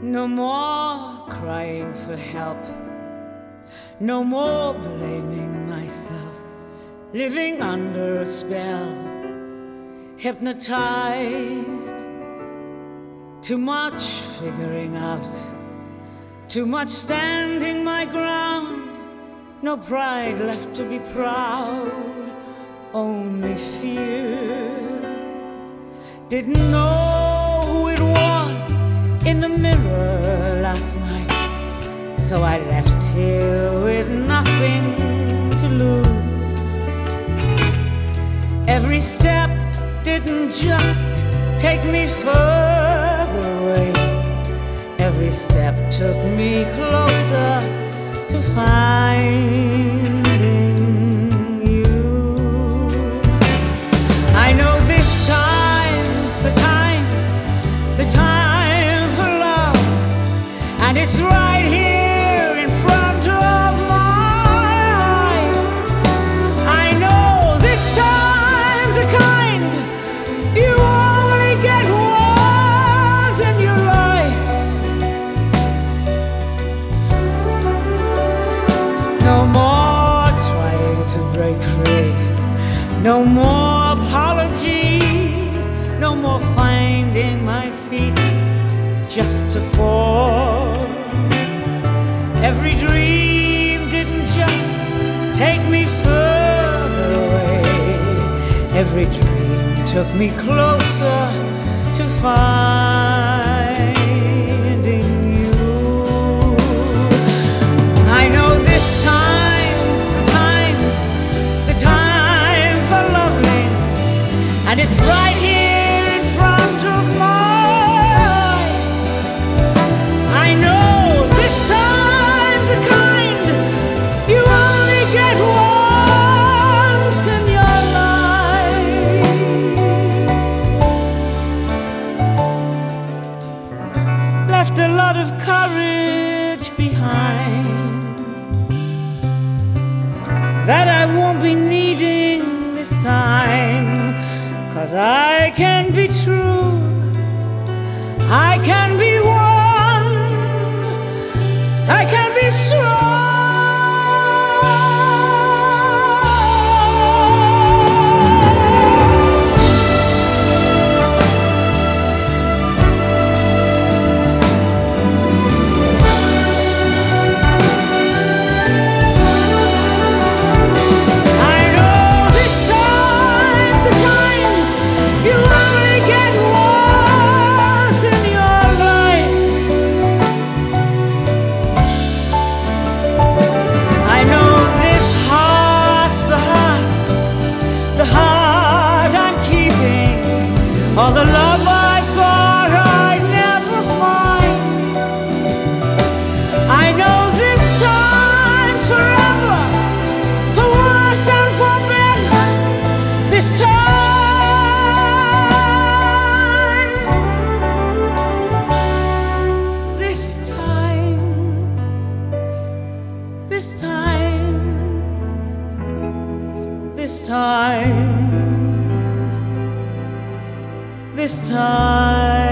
No more crying for help, no more blaming myself, living under a spell, hypnotized. Too much figuring out, too much standing my ground, no pride left to be proud, only fear. Didn't know who it was in the mirror last night, so I left here with nothing to lose. Every step didn't just take me further away, every step took me closer to finding you. I know this time's the time for love, and it's right here in front of my eyes. I know this time's the kind you only get once in your life. No more trying to break free, no more apologies, no more finding my feet just to fall. Every dream didn't just take me further away, every dream took me closer to finding you. I know this time's the time for loving, and it's right here in front of my eyes. I know this time's the kind you only get once in your life. Left a lot of courage behind that I won't be needing this time, 'cause I can be true, I can be one, I can be strong. I know this time's the kind you only get once in your life. I know this heart's the heart I'm keeping, all the love I thought I'd never find. I know this time's forever, for worse and for better. This time, this time, this time, this time, this time.